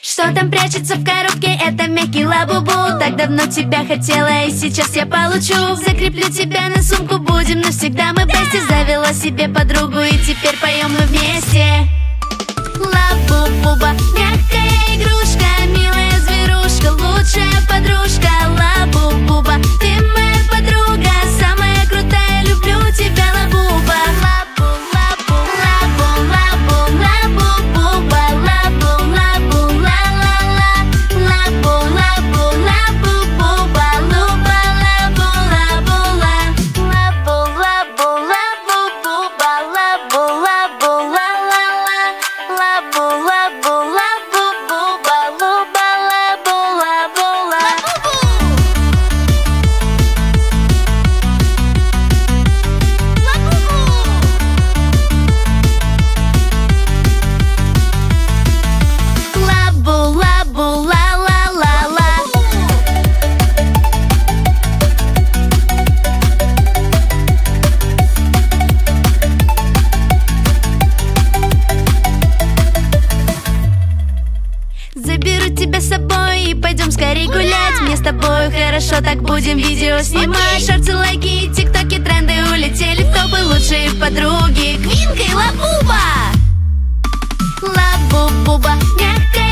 Что там прячется в коробке? Это мягкий лабубу. Так давно тебя хотела, и сейчас я получу. Закреплю тебя на сумку, будем навсегда мы вместе. Завела себе подругу, и теперь поем мы вместе. Лабубуба, мягкая игрушка, милая зверушка, лучшая подружка. Лабубуба, ты моя подруга, самая крутая, люблю тебя, лабуба. Лабу, лабу, лабу, лабу, лабубуба, лабу, лабу, ла-ла-ла. Лабу, лабу, лабубуба, луба, лабу, лабу-ла. Лабу, лабу, лабубуба, лабу, лабу, ла-ла-ла. Лабу, лабу, лабубуба, луба, лабу, лабу-ла. Лабу, лабу, ла-ла-ла-ла. Заберу тебя с собой и пойдем скорей гулять. Мне с тобой хорошо, так будем видео снимать. Шорты, лайки, тиктоки, тренды улетели в топы. Лучшие подруги Квинка и Лабуба. Лабубуба, мягкая